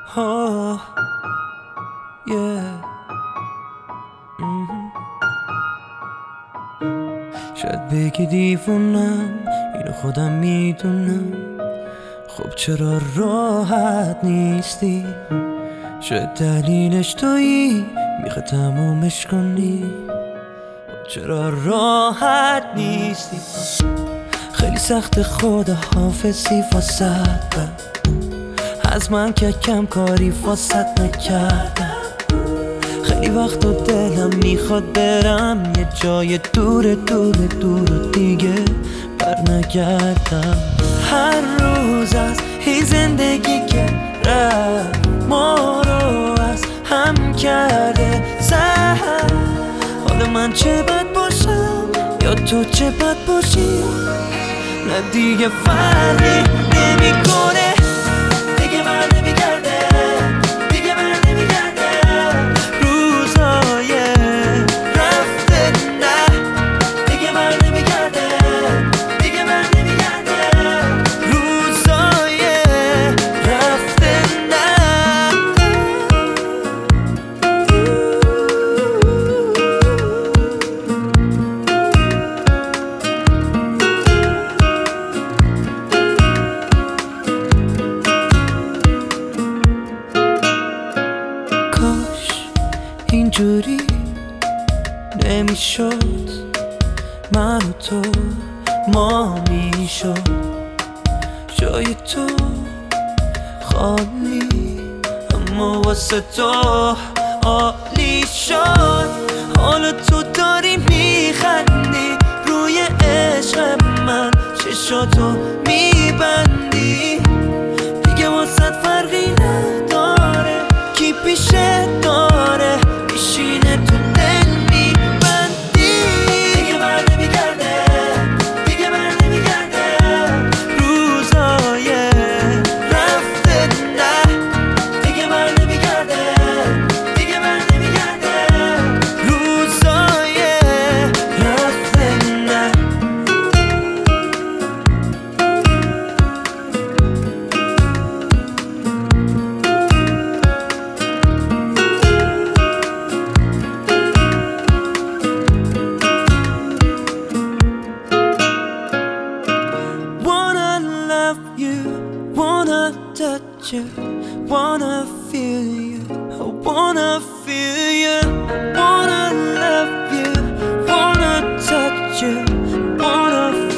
Oh, yeah. شاید بگی دیوونم، اینو خودم میدونم. خب چرا راحت نیستی؟ شاید دلیلش تویی، میخوای تمومش کنی. خب چرا راحت نیستی؟ خیلی سخت خدا حافظی واسط من، از من که کم کاری واسط نکردم. خیلی وقت و دلم میخواد برم یه جای دور دور دور و دیگه بر نگردم. هر روز از این زندگی که رفت ما رو از هم کرده زهر. حالا من چه بد باشم یا تو چه بد باشی، نه دیگه فرقی نمیکنه. دیگه بر نمیگرده، دیگه بر نمیگرده. روزای رفته نه، دیگه بر نمیگرده، دیگه بر نمیگرده. روزای رفته نه. اینجوری نمیشد، من و تو ما میشد. جای تو خالی اما واسه تو عالی شد. حالا تو داری میخندی روی عشق من، چشاتو میبندی. دیگه واسه فرقی نداره کی پیشه داره، میشینه تو دل میبندی. دیگه بر نمیگرده، دیگه بر نمیگرده. روزای رفته نه، دیگه بر نمیگرده، دیگه بر نمیگرده. روزای رفته نه. Wanna touch you, wanna feel you, I wanna feel you. I wanna love you, wanna touch you, wanna